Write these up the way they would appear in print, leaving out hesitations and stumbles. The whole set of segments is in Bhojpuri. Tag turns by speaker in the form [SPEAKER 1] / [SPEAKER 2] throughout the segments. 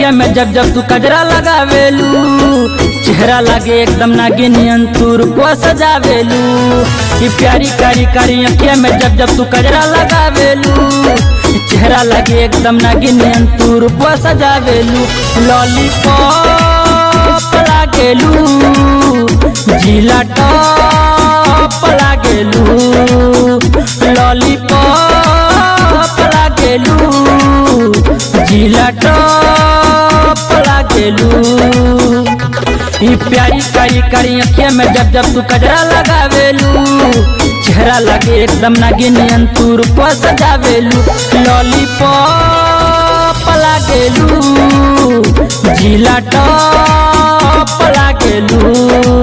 [SPEAKER 1] अखिया में जब जब तू कजरा लगावेलू, चेहरा लागे एकदम नागिनियन तू रूपवा सजावेलू। ई प्यारी कारी कारी अखिया में जब जब तू कजरा लगावेलू, चेहरा लागे एकदम नागिनियन तू रूपवा सजावेलू। लॉलीपॉप लागेलू, जिला टॉप लागेलू। लॉलीपॉप लागेलू, जिला टॉप लागेलू। ई प्यारी कारी कारी अखिया में जब जब तू कजरा लगावेलू, चेहरा लागे एकदम नागिनियन तू रूपवा सजावेलू। लॉलीपॉप लागेलू, जिला टॉप लागेलू।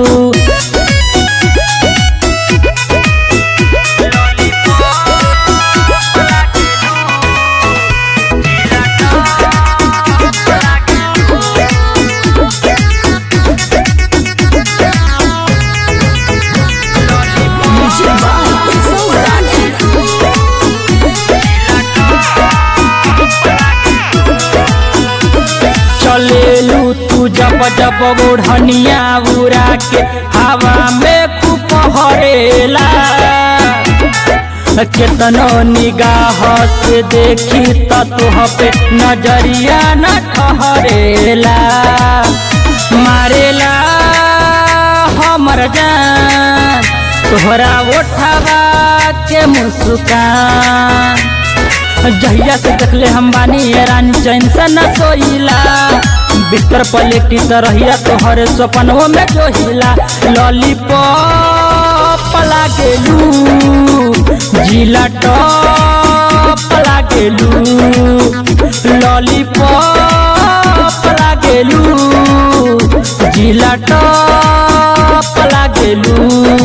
[SPEAKER 1] चलेलू तू जब जब ओढ़निया उड़ा के हवा में कुपहरेला। केतनो निगाह से देखी त तोह पे नजरिया न ठहरेला। मारेला हमर जान तोहरा उठावा के मुस्कान। जहिया से देखले हम बानी रानी चैन से न सोइला। बिस्तर पलेटी तरहिया तोहरे सपनों में जोहिला। लॉलीपॉप लागेलू, जिला टॉप लागेलू। लॉलीपॉप लागेलू, जिला टॉप लागेलू।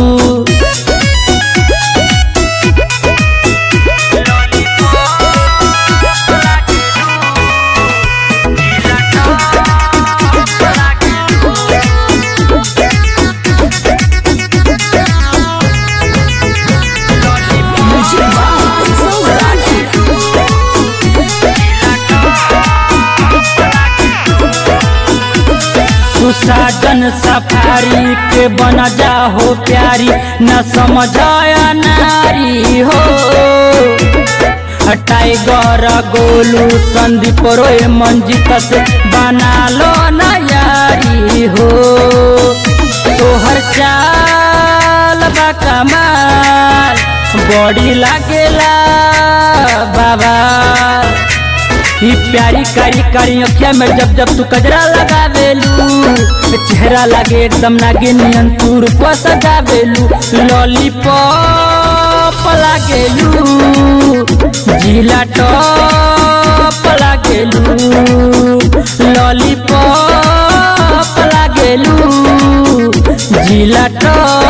[SPEAKER 1] तू साजन सफारी के बन जा हो प्यारी, न समझाया नारी हो। टाइगर गोलू संदीप रोए मंजित से बना लो न यारी हो। तोहर चाल बा कमाल, बॉडी लागेला बाबा। ई प्यारी कारी कारी अखिया में जब जब तू कजरा लगावेलू, चेहरा लागे एकदम नागिनियन तू रूपवा सजावेलू। लॉलीपॉप लागेलू, जिला टॉप लागेलू। लॉलीपॉप लागेलू, जिला टॉप